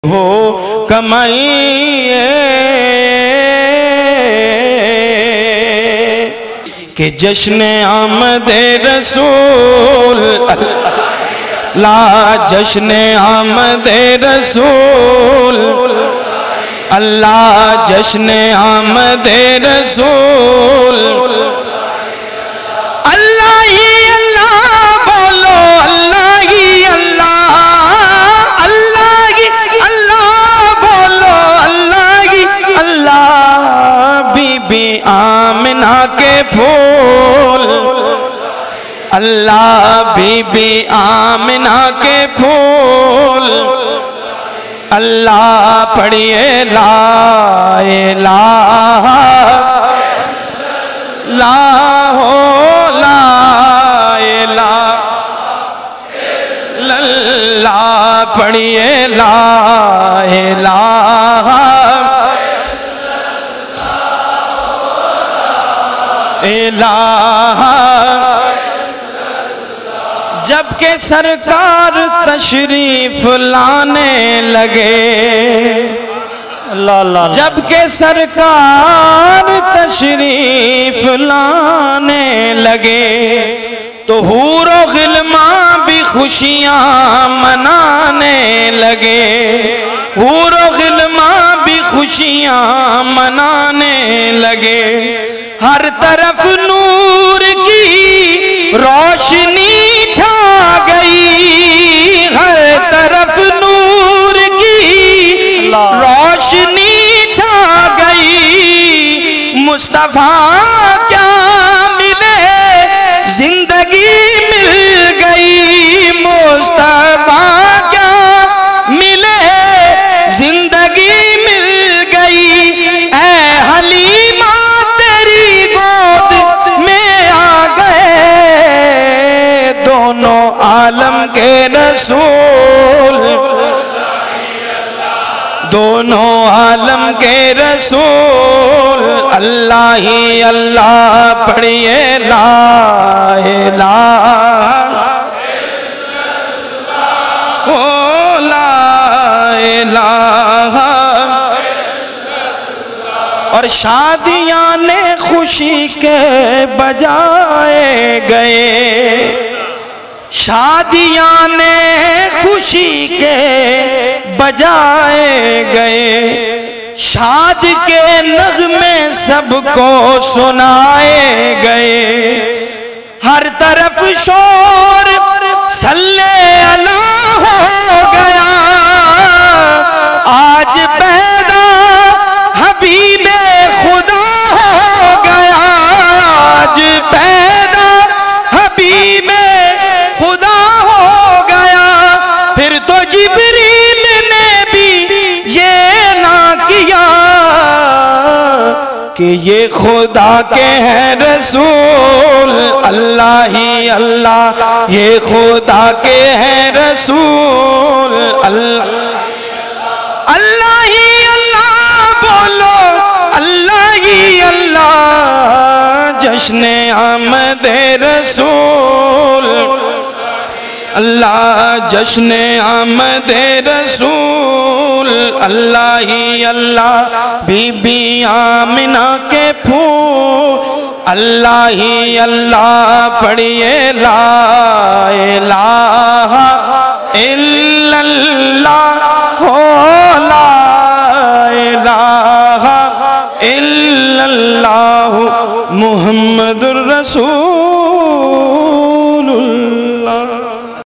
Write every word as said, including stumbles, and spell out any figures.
ہو کمائیے کہ جشن آمد رسول اللہ، جشن آمد رسول اللہ، جشن آمد رسول اللہ ہی اللہ بولو، اللہ ہی اللہ، اللہ ہی اللہ بولو، اللہ ہی اللہ، بی بی آمنہ کے پھول اللہ، بی بی آمنہ کے پھول اللہ، پڑھئے لا الہ لا ہو لا الہ اللہ، پڑھئے لا الہ الہ، جبکہ سرکار تشریف لانے لگے، جبکہ سرکار تشریف لانے لگے تو حور و غلمان بھی خوشیاں منانے لگے، حور و غلمان بھی خوشیاں منانے لگے، ہر طرف نور کی روشنی چھا گئی، ہر طرف نور کی روشنی چھا گئی، مصطفیٰ کیا ملے زندگی مل گئی، مصطفیٰ کیا ملے زندگی مل گئی، اے حلیمہ تیری گود میں آ گئے دونوں عالم کے رسول، دونوں عالم کے رسول اللہ ہی اللہ، پڑھئے لا الہ او لا الہ، اور شادیاں نے خوشی کے بجائے گئے، شادیاں نے خوشی کے بجائے گئے، شاد کے نغمے سب کو سنائے گئے، ہر طرف شور صلی اللہ ہو گیا، آج پیدا حبیب خدا ہو گیا، آج پیدا حبیب خدا ہو گیا، پھر تو جبریل نے بھی یہ نہ کیا کہ یہ خدا کے ہیں رسول اللہ ہی اللہ، یہ خدا کے ہیں رسول اللہ، اللہ ہی اللہ بولو، اللہ ہی اللہ، جشن آمد رسول اللہ، جشن آمد رسول اللہ ہی اللہ، بی بی آمنہ کے پھول اللہ ہی اللہ، پڑھئے لا الہ الا اللہ ہو لا الہ الا اللہ محمد الرسول